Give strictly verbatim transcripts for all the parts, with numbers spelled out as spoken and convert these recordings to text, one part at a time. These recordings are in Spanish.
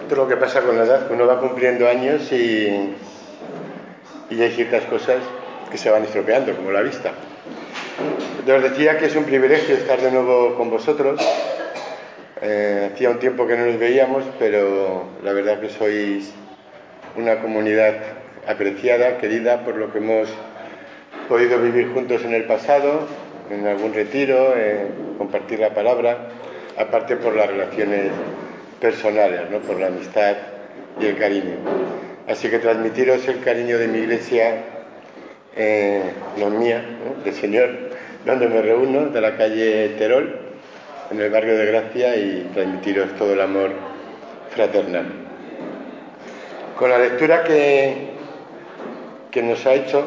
Esto es lo que pasa con la edad, que uno va cumpliendo años y, y hay ciertas cosas que se van estropeando, como la vista. Os decía que es un privilegio estar de nuevo con vosotros. Eh, hacía un tiempo que no nos veíamos, pero la verdad que sois una comunidad apreciada, querida, por lo que hemos podido vivir juntos en el pasado, en algún retiro, en compartir la palabra, aparte por las relaciones personales, ¿no? Por la amistad y el cariño. Así que transmitiros el cariño de mi iglesia, eh, no mía, ¿no? Del Señor, donde me reúno, de la calle Terol, en el barrio de Gracia, y transmitiros todo el amor fraternal. Con la lectura que, que nos ha hecho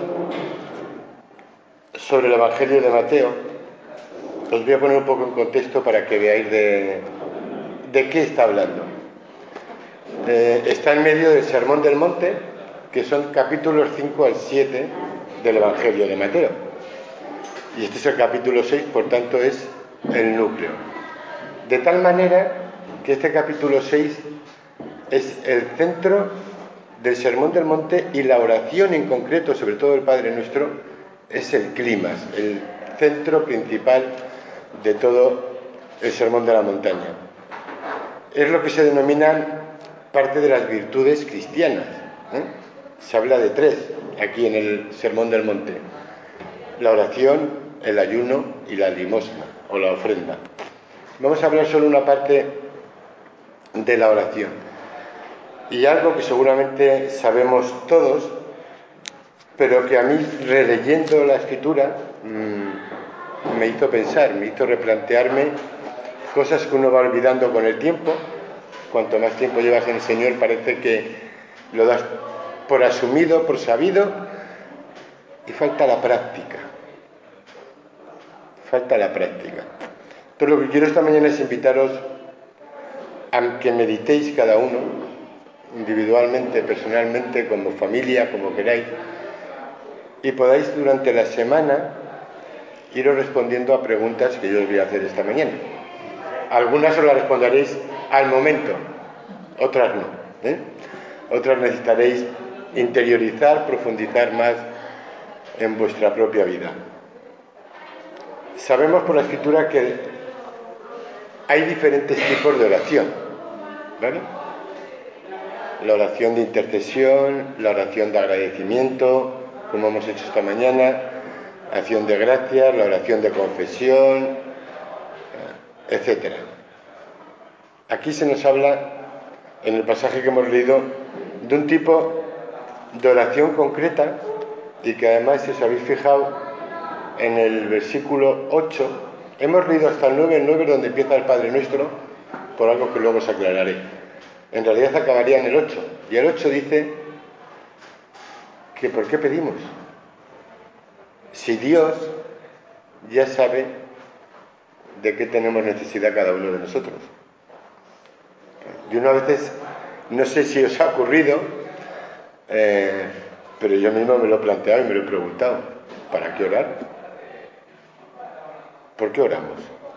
sobre el Evangelio de Mateo, os voy a poner un poco en contexto para que veáis de, de qué está hablando. Eh, está en medio del Sermón del Monte, que son capítulos cinco al siete del Evangelio de Mateo. Y este es el capítulo seis, por tanto es el núcleo. De tal manera que este capítulo seis es el centro del Sermón del Monte, y la oración en concreto, sobre todo el Padre Nuestro, es el clímax, el centro principal de todo el Sermón de la Montaña. Es lo que se denominan parte de las virtudes cristianas, ¿eh? Se habla de tres aquí en el Sermón del Monte: la oración, el ayuno y la limosna o la ofrenda. Vamos a hablar solo una parte de la oración, y algo que seguramente sabemos todos, pero que a mí, releyendo la Escritura, mmm, me hizo pensar, me hizo replantearme cosas que uno va olvidando con el tiempo. Cuanto más tiempo llevas en el Señor, parece que lo das por asumido, por sabido, y falta la práctica. Falta la práctica. Entonces, lo que quiero esta mañana es invitaros a que meditéis cada uno, individualmente, personalmente, como familia, como queráis, y podáis durante la semana iros respondiendo a preguntas que yo os voy a hacer esta mañana. Algunas os las responderéis al momento, otras no, ¿eh? Otras necesitaréis interiorizar, profundizar más en vuestra propia vida. Sabemos por la Escritura que hay diferentes tipos de oración, ¿vale? La oración de intercesión, la oración de agradecimiento, como hemos hecho esta mañana, acción de gracias, la oración de confesión, etcétera. Aquí se nos habla, en el pasaje que hemos leído, de un tipo de oración concreta, y que además, si os habéis fijado en el versículo ocho, hemos leído hasta el nueve, el nueve donde empieza el Padre Nuestro, por algo que luego os aclararé. En realidad acabaría en el ocho, y el ocho dice que ¿por qué pedimos? Si Dios ya sabe de qué tenemos necesidad cada uno de nosotros. Y uno a veces, no sé si os ha ocurrido, eh, pero yo mismo me lo he planteado y me lo he preguntado: ¿para qué orar? ¿Por qué oramos?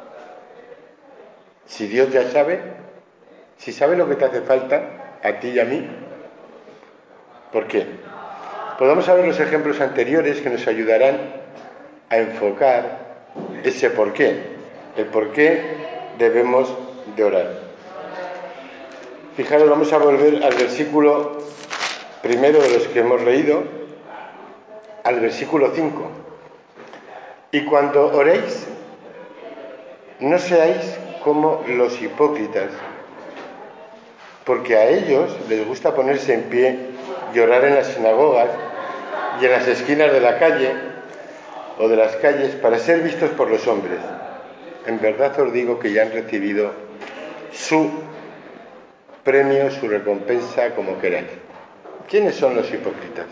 Si Dios ya sabe, si sabe lo que te hace falta a ti y a mí, ¿por qué? Pues vamos a ver los ejemplos anteriores que nos ayudarán a enfocar ese por qué, el por qué debemos de orar. Fijaros, vamos a volver al versículo primero de los que hemos leído, al versículo cinco. Y cuando oréis, no seáis como los hipócritas, porque a ellos les gusta ponerse en pie y orar en las sinagogas y en las esquinas de la calle o de las calles para ser vistos por los hombres. En verdad os digo que ya han recibido su premio, su recompensa, como queráis. ¿Quiénes son los hipócritas?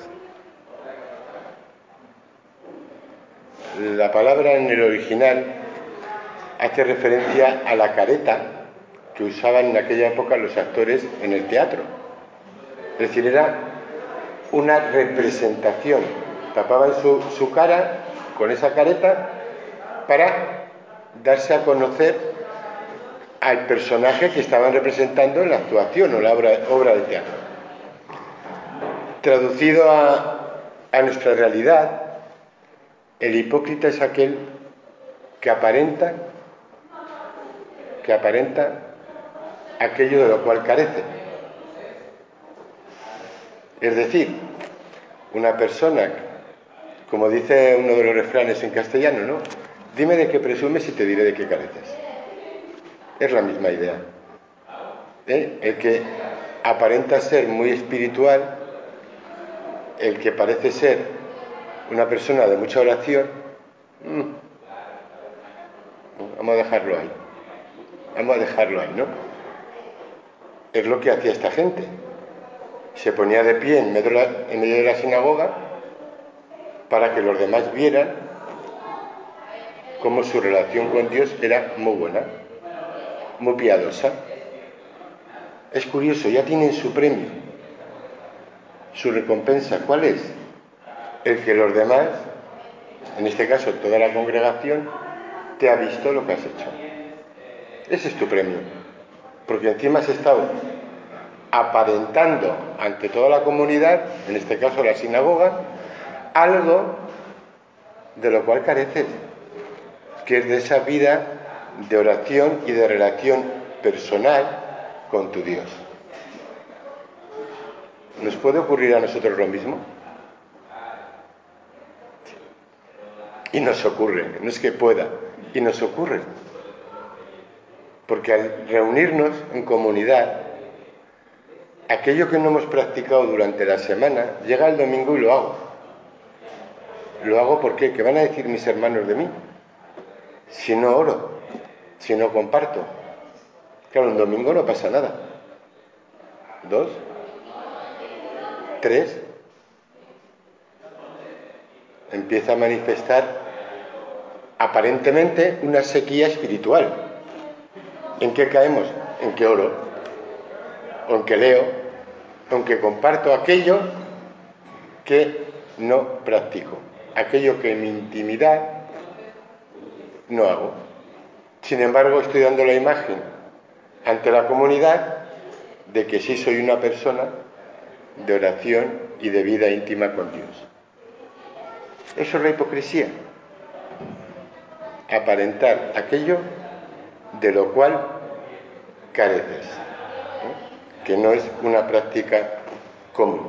La palabra en el original hace referencia a la careta que usaban en aquella época los actores en el teatro. Es decir, era una representación. Tapaban su, su cara con esa careta para darse a conocer al personaje que estaban representando en la actuación o la obra, obra de teatro. Traducido a, a nuestra realidad, el hipócrita es aquel que aparenta, que aparenta aquello de lo cual carece. Es decir, una persona, como dice uno de los refranes en castellano, ¿no? Dime de qué presumes y te diré de qué careces. Es la misma idea. ¿Eh? El que aparenta ser muy espiritual, el que parece ser una persona de mucha oración, mmm, vamos a dejarlo ahí. Vamos a dejarlo ahí, ¿no? Es lo que hacía esta gente. Se ponía de pie en medio de la, en medio de la sinagoga para que los demás vieran cómo su relación con Dios era muy buena, muy piadosa. Es curioso, ya tienen su premio, su recompensa. ¿Cuál es? El que los demás, en este caso toda la congregación, te ha visto lo que has hecho. Ese es tu premio, porque encima has estado aparentando ante toda la comunidad, en este caso la sinagoga, algo de lo cual careces, que es de esa vida de oración y de relación personal con tu Dios. ¿Nos puede ocurrir a nosotros lo mismo? Y nos ocurre, no es que pueda, y nos ocurre. Porque al reunirnos en comunidad, aquello que no hemos practicado durante la semana, llega el domingo y lo hago. Lo hago porque, ¿qué van a decir mis hermanos de mí? Si no oro, si no comparto. Claro, un domingo no pasa nada. Dos, tres, empieza a manifestar aparentemente una sequía espiritual. ¿En qué caemos? En que oro, o en que leo, o en que comparto aquello que no practico, aquello que en mi intimidad no hago. Sin embargo, estoy dando la imagen ante la comunidad de que sí soy una persona de oración y de vida íntima con Dios. Eso es la hipocresía. Aparentar aquello de lo cual careces, ¿eh? Que no es una práctica común.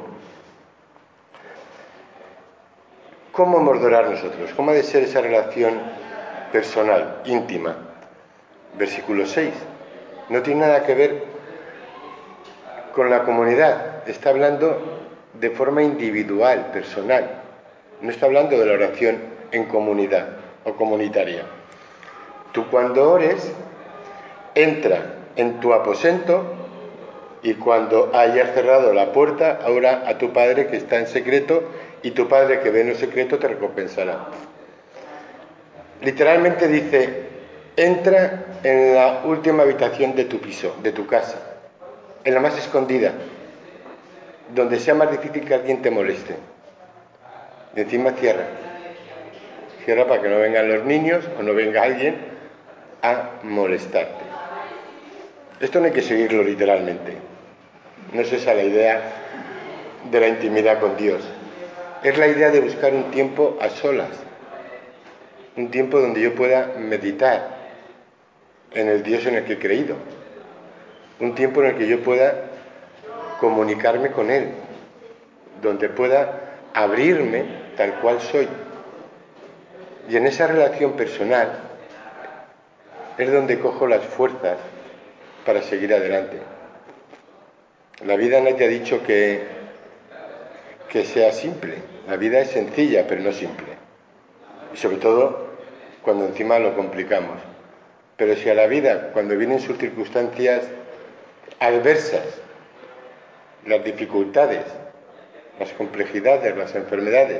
¿Cómo hemos de orar nosotros? ¿Cómo ha de ser esa relación personal, íntima? Versículo seis. No tiene nada que ver con la comunidad. Está hablando de forma individual, personal. No está hablando de la oración en comunidad o comunitaria. Tú cuando ores, entra en tu aposento y cuando hayas cerrado la puerta, ora a tu Padre que está en secreto y tu Padre que ve en lo secreto te recompensará. Literalmente dice, entra en la última habitación de tu piso, de tu casa, en la más escondida, donde sea más difícil que alguien te moleste. Y encima cierra. Cierra para que no vengan los niños o no venga alguien a molestarte. Esto no hay que seguirlo literalmente. No es esa la idea de la intimidad con Dios. Es la idea de buscar un tiempo a solas. Un tiempo donde yo pueda meditar en el Dios en el que he creído. Un tiempo en el que yo pueda comunicarme con Él. Donde pueda abrirme tal cual soy. Y en esa relación personal es donde cojo las fuerzas para seguir adelante. La vida no te ha dicho que, que sea simple. La vida es sencilla, pero no simple. Y sobre todo cuando encima lo complicamos. Pero si a la vida, cuando vienen sus circunstancias adversas, las dificultades, las complejidades, las enfermedades,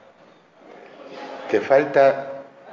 te falta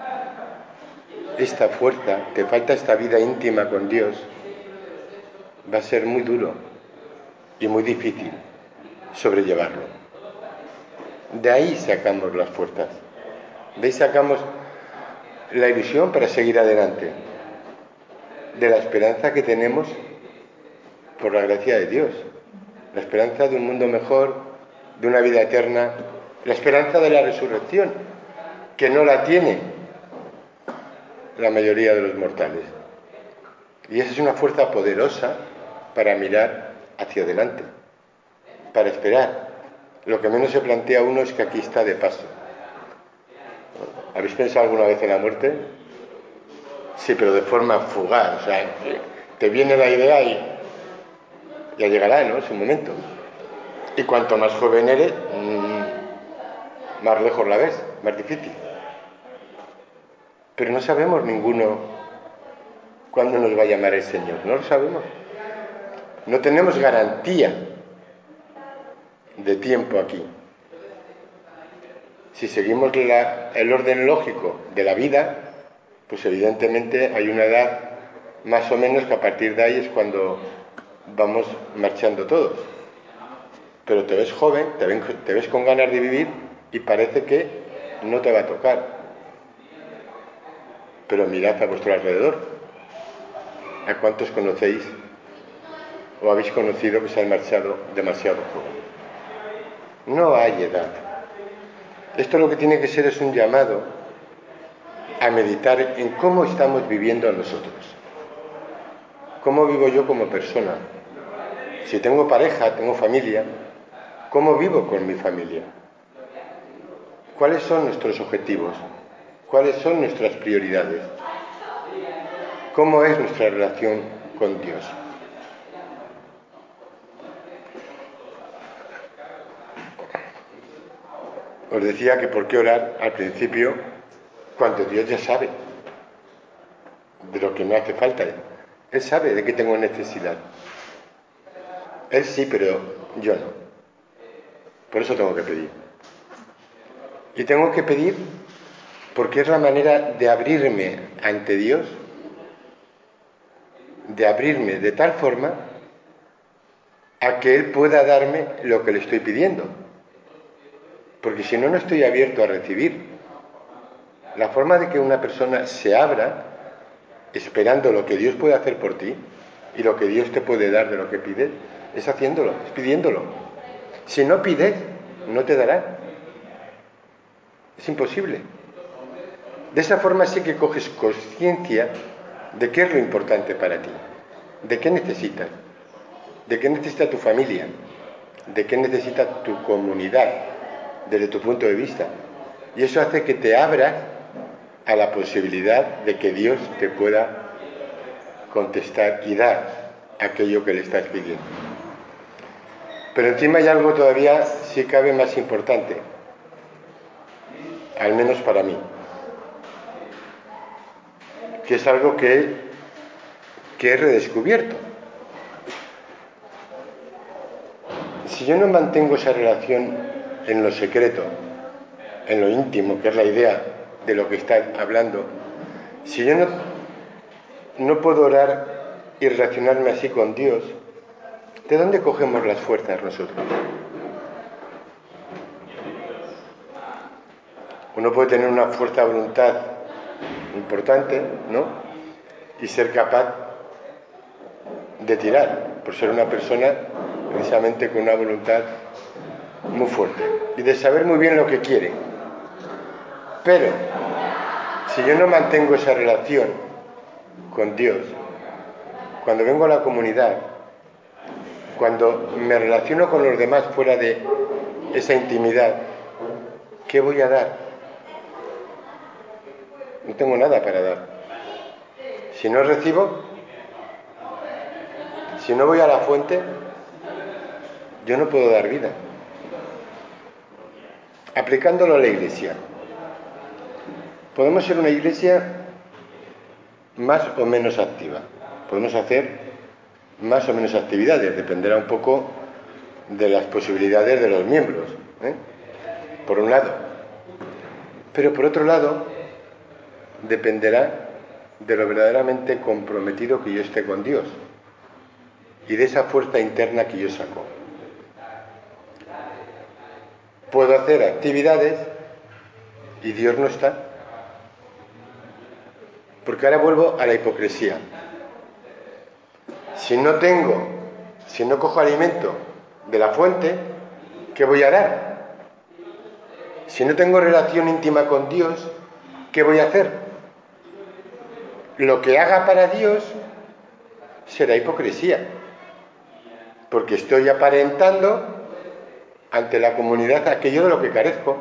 esta fuerza, te falta esta vida íntima con Dios, va a ser muy duro y muy difícil sobrellevarlo. De ahí sacamos las fuerzas, de ahí sacamos la ilusión para seguir adelante. de la esperanza que tenemos por la gracia de Dios. La esperanza de un mundo mejor, de una vida eterna, la esperanza de la resurrección, que no la tiene la mayoría de los mortales. Y esa es una fuerza poderosa para mirar hacia adelante, para esperar. Lo que menos se plantea uno es que aquí está de paso. ¿Habéis pensado alguna vez en la muerte? Sí, pero de forma fugaz. O sea, te viene la idea y ya llegará, ¿no? Es un momento. Y cuanto más joven eres, mmm, más lejos la ves, más difícil. Pero no sabemos ninguno cuándo nos va a llamar el Señor. No lo sabemos. No tenemos garantía de tiempo aquí. Si seguimos la, el orden lógico de la vida, pues evidentemente hay una edad más o menos que a partir de ahí es cuando vamos marchando todos. Pero te ves joven, te, ven, te ves con ganas de vivir y parece que no te va a tocar. Pero mirad a vuestro alrededor. ¿A cuántos conocéis o habéis conocido que se han marchado demasiado joven? No hay edad. Esto lo que tiene que ser es un llamado a meditar en cómo estamos viviendo nosotros. ¿Cómo vivo yo como persona? Si tengo pareja, tengo familia, ¿cómo vivo con mi familia? ¿Cuáles son nuestros objetivos? ¿Cuáles son nuestras prioridades? ¿Cómo es nuestra relación con Dios? Os decía que por qué orar al principio cuando Dios ya sabe de lo que me hace falta. Él sabe de qué tengo necesidad. Él sí, pero yo no. Por eso tengo que pedir. Y tengo que pedir porque es la manera de abrirme ante Dios, de abrirme de tal forma a que Él pueda darme lo que le estoy pidiendo. Porque si no, no estoy abierto a recibir. La forma de que una persona se abra esperando lo que Dios puede hacer por ti y lo que Dios te puede dar de lo que pides, es haciéndolo, es pidiéndolo. Si no pides, no te dará. Es imposible. De esa forma sí que coges conciencia de qué es lo importante para ti, de qué necesitas, de qué necesita tu familia, de qué necesita tu comunidad, desde tu punto de vista. Y eso hace que te abras a la posibilidad de que Dios te pueda contestar y dar aquello que le estás pidiendo. Pero encima hay algo todavía, si cabe, más importante, al menos para mí, que es algo que, que he redescubierto. Si yo no mantengo esa relación en lo secreto, en lo íntimo, que es la idea de lo que está hablando, si yo no, no puedo orar y relacionarme así con Dios, ¿de dónde cogemos las fuerzas nosotros? Uno puede tener una fuerza de voluntad importante, ¿no? Y ser capaz de tirar, por ser una persona precisamente con una voluntad muy fuerte y de saber muy bien lo que quiere. Pero si yo no mantengo esa relación con Dios, cuando vengo a la comunidad, cuando me relaciono con los demás fuera de esa intimidad, ¿qué voy a dar? No tengo nada para dar. Si no recibo, si no voy a la fuente, yo no puedo dar vida. Aplicándolo a la iglesia. Podemos ser una iglesia más o menos activa. Podemos hacer más o menos actividades, dependerá un poco de las posibilidades de los miembros, ¿eh? Por un lado. Pero por otro lado, dependerá de lo verdaderamente comprometido que yo esté con Dios y de esa fuerza interna que yo saco. Puedo hacer actividades y Dios no está. Porque ahora vuelvo a la hipocresía. Si no tengo, si no cojo alimento de la fuente, ¿qué voy a dar? Si no tengo relación íntima con Dios, ¿qué voy a hacer? Lo que haga para Dios será hipocresía, porque estoy aparentando ante la comunidad aquello de lo que carezco.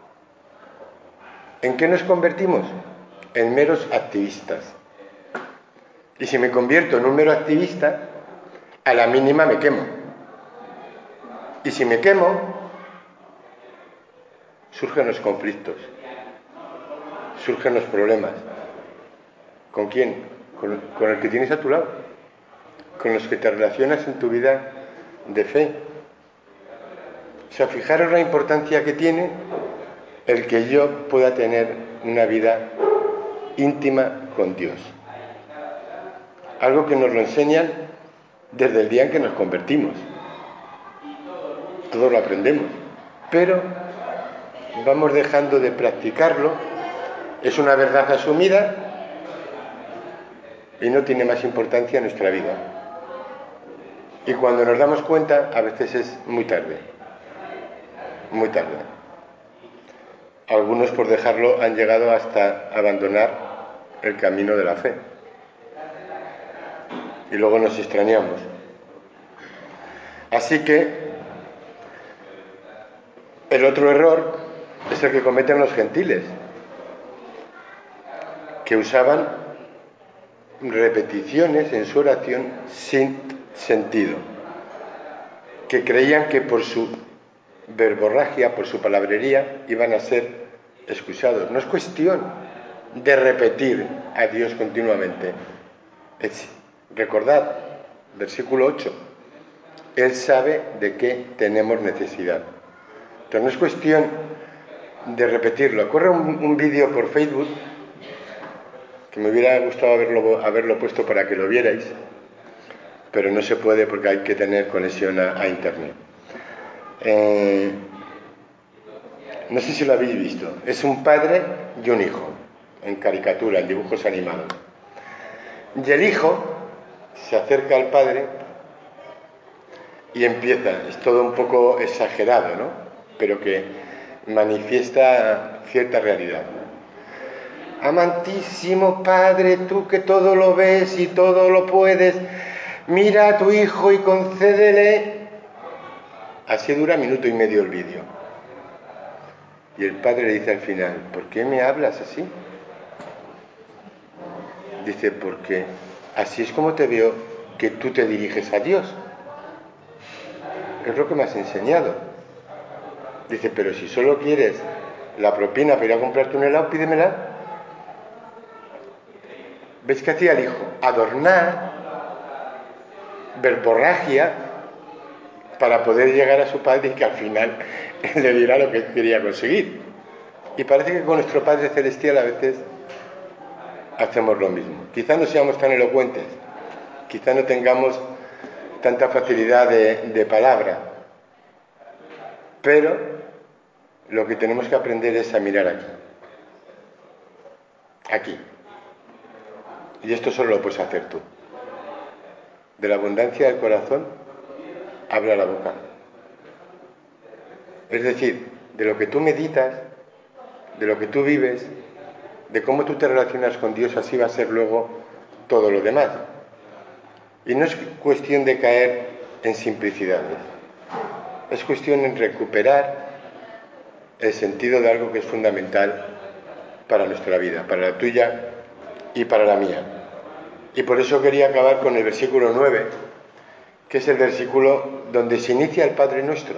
¿En qué nos convertimos? En meros activistas. Y si me convierto en un mero activista, a la mínima me quemo. Y si me quemo, surgen los conflictos, surgen los problemas. ¿Con quién? Con, con el que tienes a tu lado, con los que te relacionas en tu vida de fe. O sea, fijaros la importancia que tiene el que yo pueda tener una vida íntima con Dios. Algo que nos lo enseñan desde el día en que nos convertimos. Todos lo aprendemos, pero vamos dejando de practicarlo. Es una verdad asumida y no tiene más importancia en nuestra vida. Y cuando nos damos cuenta, a veces es muy tarde. Muy tarde. Algunos, por dejarlo, han llegado hasta abandonar el camino de la fe. Y luego nos extrañamos. Así que el otro error es el que cometen los gentiles, que usaban repeticiones en su oración sin sentido, que creían que por su verborragia, por su palabrería, iban a ser excusados. No es cuestión de repetir a Dios continuamente. Es, recordad, versículo ocho, Él sabe de qué tenemos necesidad. Entonces no es cuestión de repetirlo. Corre un, un vídeo por Facebook que me hubiera gustado haberlo, haberlo puesto para que lo vierais, pero no se puede porque hay que tener conexión a, a internet. Eh, no sé si lo habéis visto. Es un padre y un hijo, en caricatura, en dibujos animados. Y el hijo se acerca al padre y empieza, es todo un poco exagerado, ¿no? Pero que manifiesta cierta realidad. Amantísimo Padre, tú que todo lo ves y todo lo puedes, mira a tu hijo y concédele. Así dura minuto y medio el vídeo. Y el padre le dice al final, ¿por qué me hablas así? Dice, porque así es como te veo que tú te diriges a Dios. Es lo que me has enseñado. Dice, pero si solo quieres la propina para ir a comprarte un helado, pídemela. ¿Veis qué hacía el hijo? Adornar, verborragia, para poder llegar a su padre y que al final le diera lo que él quería conseguir. Y parece que con nuestro Padre Celestial a veces hacemos lo mismo. Quizá no seamos tan elocuentes, quizá no tengamos tanta facilidad de, de palabra, pero lo que tenemos que aprender es a mirar aquí. Aquí. Y esto solo lo puedes hacer tú. De la abundancia del corazón, habla la boca. Es decir, de lo que tú meditas, de lo que tú vives, de cómo tú te relacionas con Dios, así va a ser luego todo lo demás. Y no es cuestión de caer en simplicidades. Es cuestión de recuperar el sentido de algo que es fundamental para nuestra vida, para la tuya y para la mía. Y por eso quería acabar con el versículo nueve, que es el versículo donde se inicia el Padre Nuestro.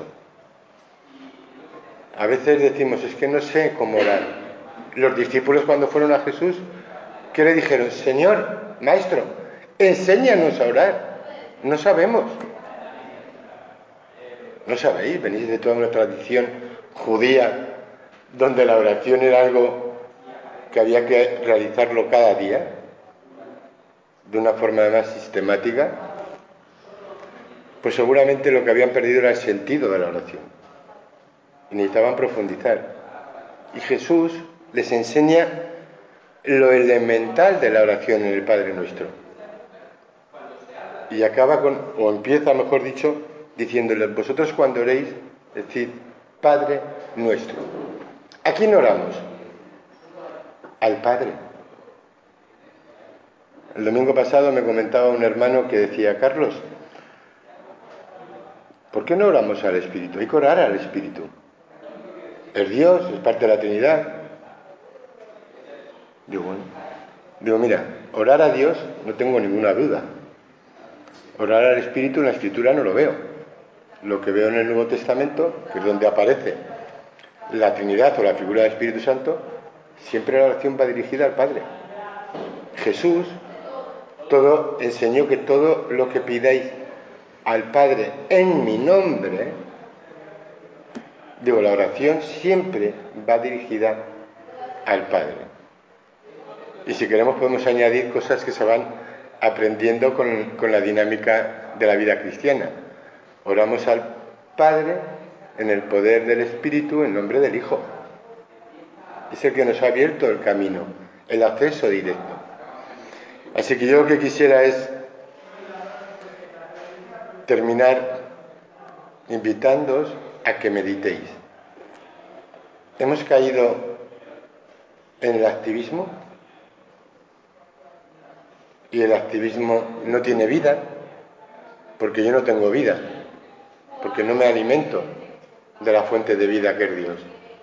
A veces decimos, es que no sé cmo orar. Los discípulos cuando fueron a Jesús, ¿qué le dijeron? Señor, Maestro, enséñanos a orar. No sabemos. ¿No sabéis? Venís de toda una tradición judía donde la oración era algo que había que realizarlo cada día, de una forma además sistemática. Pues seguramente lo que habían perdido era el sentido de la oración. Y necesitaban profundizar. Y Jesús les enseña lo elemental de la oración en el Padre Nuestro. y acaba con, o empieza, mejor dicho, diciéndole: vosotros cuando oréis, decid, Padre nuestro. ¿A quién oramos? Al Padre. El domingo pasado me comentaba un hermano que decía: Carlos, ¿por qué no oramos al Espíritu? Hay que orar al Espíritu. Es Dios, es parte de la Trinidad. Digo, bueno, digo, mira, orar a Dios no tengo ninguna duda. Orar al Espíritu en la Escritura no lo veo. Lo que veo en el Nuevo Testamento, que es donde aparece la Trinidad o la figura del Espíritu Santo, siempre la oración va dirigida al Padre. Jesús todo enseñó que todo lo que pidáis al Padre en mi nombre, digo, la oración siempre va dirigida al Padre. Y si queremos podemos añadir cosas que se van aprendiendo con, con la dinámica de la vida cristiana. Oramos al Padre en el poder del Espíritu, en nombre del Hijo. Es el que nos ha abierto el camino, el acceso directo. Así que yo lo que quisiera es terminar invitándoos a que meditéis. Hemos caído en el activismo y el activismo no tiene vida porque yo no tengo vida, porque no me alimento de la fuente de vida que es Dios.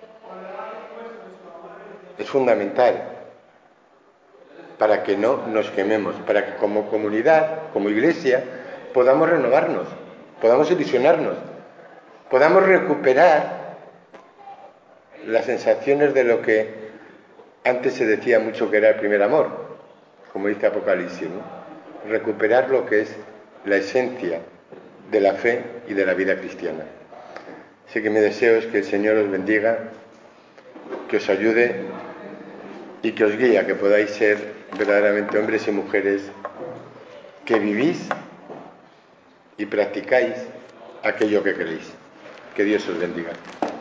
Es fundamental para que no nos quememos, para que como comunidad, como iglesia, podamos renovarnos, podamos ilusionarnos, podamos recuperar las sensaciones de lo que antes se decía mucho que era el primer amor, como dice Apocalipsis, ¿no? Recuperar lo que es la esencia de la fe y de la vida cristiana. Así que mi deseo es que el Señor os bendiga, que os ayude y que os guíe a que podáis ser verdaderamente hombres y mujeres que vivís y practicáis aquello que queréis. Que Dios os bendiga.